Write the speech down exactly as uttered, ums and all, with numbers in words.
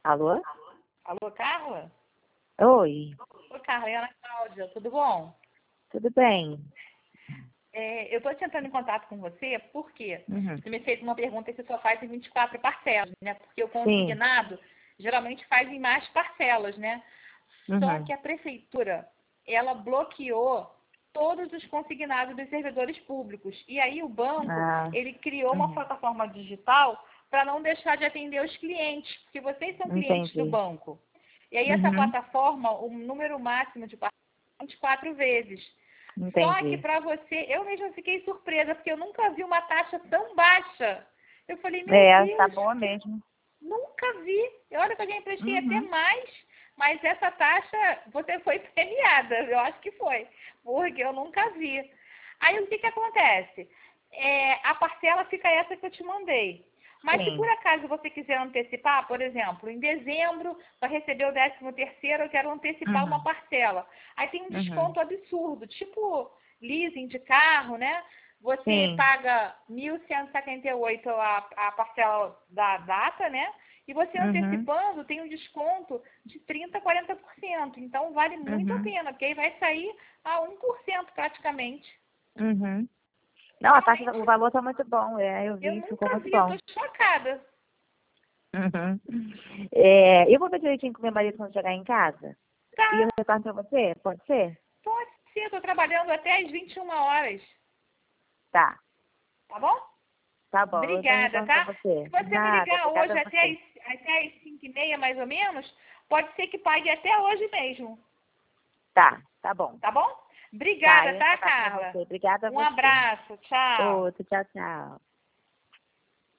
Alô? Alô, Carla? Oi, Oi, Carla, é a Ana Cláudia, tudo bom? tudo bem? É, eu estou entrando em contato com você porque Uhum. você me fez uma pergunta se só faz em vinte e quatro parcelas, né? Porque o Sim. consignado geralmente faz em mais parcelas, né? Só Uhum. que a prefeitura, ela bloqueou todos os consignados dos servidores públicos. E aí o banco, Ah, ele criou uma uhum. plataforma digital para não deixar de atender os clientes, porque vocês são clientes do Entendi. banco. E aí essa Uhum. plataforma, o número máximo de parcelas é vinte e quatro vezes. Só que Entendi. para você, eu mesma fiquei surpresa, porque eu nunca vi uma taxa tão baixa. Eu falei, meu É, tá Deus, boa que mesmo. nunca vi. E olha que eu já emprestei até Uhum. mais, mas essa taxa você foi premiada, eu acho que foi, porque eu nunca vi. Aí o que que acontece? É, a parcela fica essa que eu te mandei. Mas se por Sim. acaso você quiser antecipar, por exemplo, em dezembro, para receber o décimo terceiro, eu quero antecipar uma Uhum. parcela. Aí tem um Uhum. desconto absurdo, tipo leasing de carro, né? Você Sim. paga mil cento e setenta e oito a, a parcela da data, né? E você Uhum. antecipando tem um desconto de trinta, quarenta por cento. Então vale muito a Uhum. pena, porque aí vai sair a um por cento praticamente. Uhum. Não, a taxa, o Realmente, valor tá muito bom. É, eu eu vi, ficou nunca muito vi, eu bom. tô chocada. Uhum. É, eu vou ver direitinho com meu marido quando chegar em casa. E Tá, eu retorno pra você? Pode ser? pode ser, tô trabalhando até às vinte e uma horas, Tá. tá bom? Tá bom, eu já Obrigada, retorno pra tá? você. Se você me Nada, ligar obrigada hoje a até você. às, até às cinco e meia, mais ou menos, pode ser que pague até hoje mesmo, Tá, tá bom. tá bom? Tá, Obrigada, eu entro em tá, contato com Carla? você. Obrigada a Um você. abraço, tchau. Outro, tchau, tchau.